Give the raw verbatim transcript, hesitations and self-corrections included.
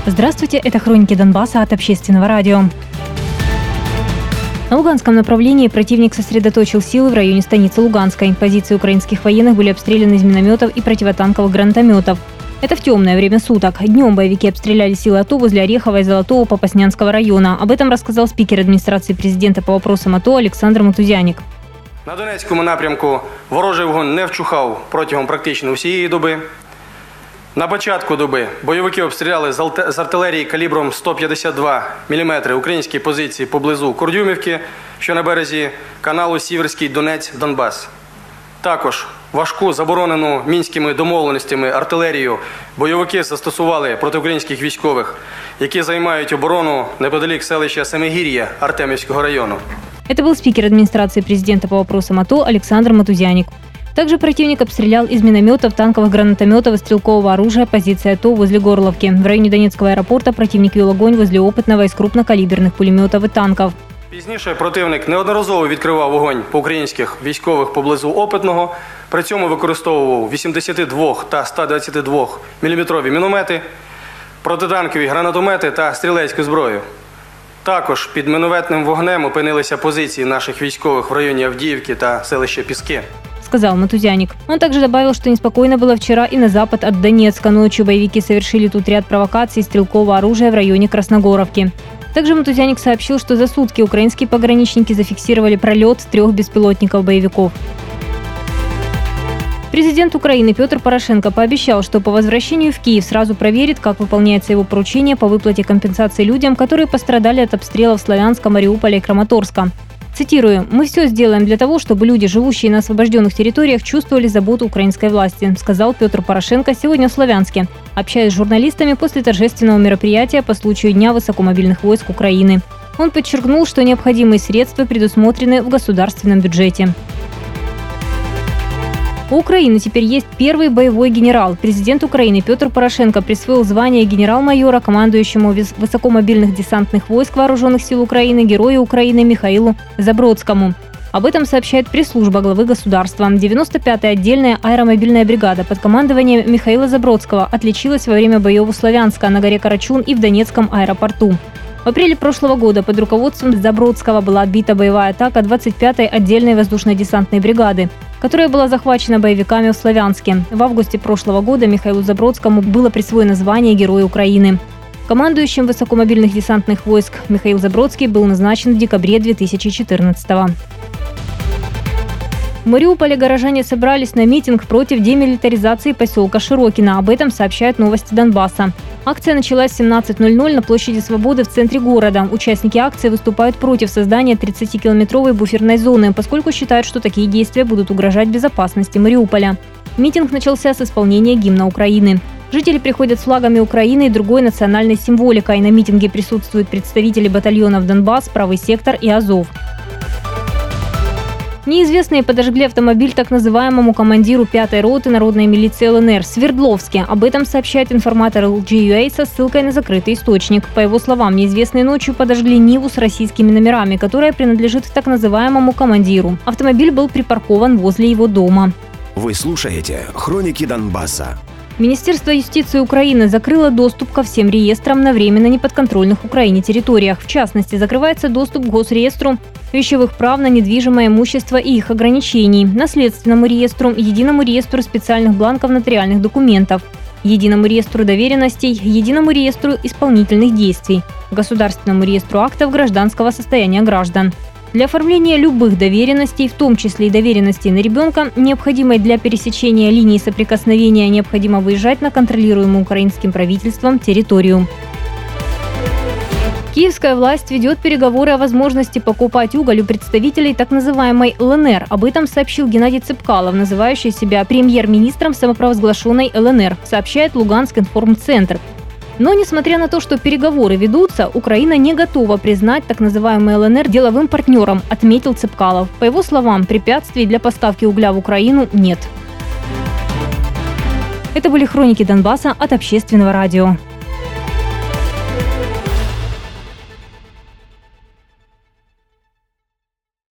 Здравствуйте, это «Хроники Донбасса» от Общественного радио. На Луганском направлении противник сосредоточил силы в районе станицы Луганской. Позиции украинских военных были обстреляны из минометов и противотанковых гранатометов. Это в темное время суток. Днем боевики обстреляли силы АТО возле Орехова и Золотого Попаснянского района. Об этом рассказал спикер администрации президента по вопросам АТО Олександр Матузяник. На Донецькому напрямку ворожий вогонь не вчухав протягом практично всієї доби. На початку доби бойовики обстріляли з артилерії калібром сто п'ятдесят два міліметри українські позиції поблизу Курдюмівки, що на березі каналу Сіверський Донець-Донбас. Також важку заборонену мінськими домовленостями артилерію бойовики застосували проти українських військових, які займають оборону неподалік селища Семигір'я Артемівського району. Это был спикер администрации президента по вопросам АТО Олександр Матузяник. Также противник обстрелял из минометов, танковых гранатометов и стрелкового оружия позиции АТО возле Горловки. В районе Донецкого аэропорта противник вел огонь возле опытного из крупнокалиберных пулеметов и танков. Пізніше противник неодноразово відкривав вогонь по українських військових поблизу Опитного, при цьому використовував вісімдесят два та сто двадцять два міліметрові міномети, протитанкові гранатомети та стрілецьку зброю. Також під мінометним вогнем опинилися позиції наших військових в районі Авдіївки та селища Піски, сказал Матузяник. Он также добавил, что неспокойно было вчера и на запад от Донецка. Ночью боевики совершили тут ряд провокаций стрелкового оружия в районе Красногоровки. Также Матузяник сообщил, что за сутки украинские пограничники зафиксировали пролет трех беспилотников боевиков. Президент Украины Петр Порошенко пообещал, что по возвращению в Киев сразу проверит, как выполняется его поручение по выплате компенсации людям, которые пострадали от обстрелов Славянска, Мариуполя и Краматорска. Цитирую: «Мы все сделаем для того, чтобы люди, живущие на освобожденных территориях, чувствовали заботу украинской власти», сказал Петр Порошенко сегодня в Славянске, общаясь с журналистами после торжественного мероприятия по случаю Дня высокомобильных войск Украины. Он подчеркнул, что необходимые средства предусмотрены в государственном бюджете. У Украины теперь есть первый боевой генерал. Президент Украины Петр Порошенко присвоил звание генерал-майора командующему высокомобильных десантных войск Вооруженных сил Украины, герою Украины Михаилу Забродскому. Об этом сообщает пресс-служба главы государства. девяносто пятая отдельная аэромобильная бригада под командованием Михаила Забродского отличилась во время боев у Славянска, на горе Карачун и в Донецком аэропорту. В апреле прошлого года под руководством Забродского была отбита боевая атака двадцать пятой отдельной воздушно-десантной бригады, которая была захвачена боевиками в Славянске. В августе прошлого года Михаилу Забродскому было присвоено звание Героя Украины. Командующим высокомобильных десантных войск Михаил Забродский был назначен в декабре две тысячи четырнадцатого. В Мариуполе горожане собрались на митинг против демилитаризации поселка Широкино. Об этом сообщают «Новости Донбасса». Акция началась в семнадцать ноль ноль на площади Свободы в центре города. Участники акции выступают против создания тридцатикилометровой буферной зоны, поскольку считают, что такие действия будут угрожать безопасности Мариуполя. Митинг начался с исполнения гимна Украины. Жители приходят с флагами Украины и другой национальной символикой. На митинге присутствуют представители батальонов «Донбасс», «Правый сектор» и «Азов». Неизвестные подожгли автомобиль так называемому командиру пятой роты народной милиции ЛНР в Свердловске. Об этом сообщает информатор эл джи ю эй со ссылкой на закрытый источник. По его словам, неизвестные ночью подожгли Ниву с российскими номерами, которая принадлежит так называемому командиру. Автомобиль был припаркован возле его дома. Вы слушаете «Хроники Донбасса». Министерство юстиции Украины закрыло доступ ко всем реестрам на временно неподконтрольных Украине территориях. В частности, закрывается доступ к Госреестру вещевых прав на недвижимое имущество и их ограничений, Наследственному реестру, Единому реестру специальных бланков нотариальных документов, Единому реестру доверенностей, Единому реестру исполнительных действий, Государственному реестру актов гражданского состояния граждан. Для оформления любых доверенностей, в том числе и доверенностей на ребенка, необходимой для пересечения линии соприкосновения, необходимо выезжать на контролируемую украинским правительством территорию. Киевская власть ведет переговоры о возможности покупать уголь у представителей так называемой ЛНР. Об этом сообщил Геннадий Цепкалов, называющий себя премьер-министром самопровозглашенной ЛНР, сообщает Луганск информцентр. Но, несмотря на то, что переговоры ведутся, Украина не готова признать так называемый ЛНР деловым партнером, отметил Цепкалов. По его словам, препятствий для поставки угля в Украину нет. Это были «Хроники Донбасса» от Общественного радио.